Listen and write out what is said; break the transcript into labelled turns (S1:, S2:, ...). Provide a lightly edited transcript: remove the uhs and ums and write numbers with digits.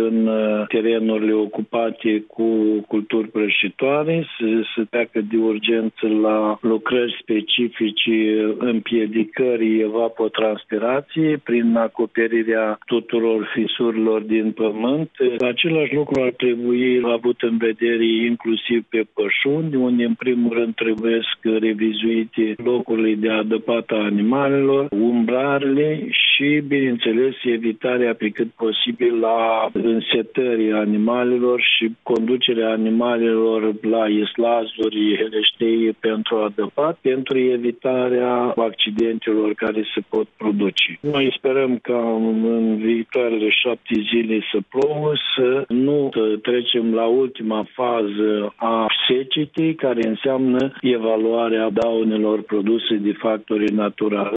S1: în terenurile ocupate cu culturi prăjitoare, să treacă de urgență la lucrări specifice, împiedicării evapotranspirației prin acoperirea tuturor fisurilor din pământ. Același lucru ar trebui avut în vedere inclusiv pe pășuni, unde în primul rând trebuie revizuite locurile de adăpat a animalelor, umbrarele și, bineînțeles, evitarea pe cât posibil la însetării animalelor și conducerea animalelor la islazuri, heleștei pentru adăpat, pentru evitarea accidentelor care se pot produce. Noi sperăm ca în viitoarele 7 zile să plouă, să nu trecem la ultima fază a secetei, care înseamnă evaluarea daunelor produse de factorii naturali.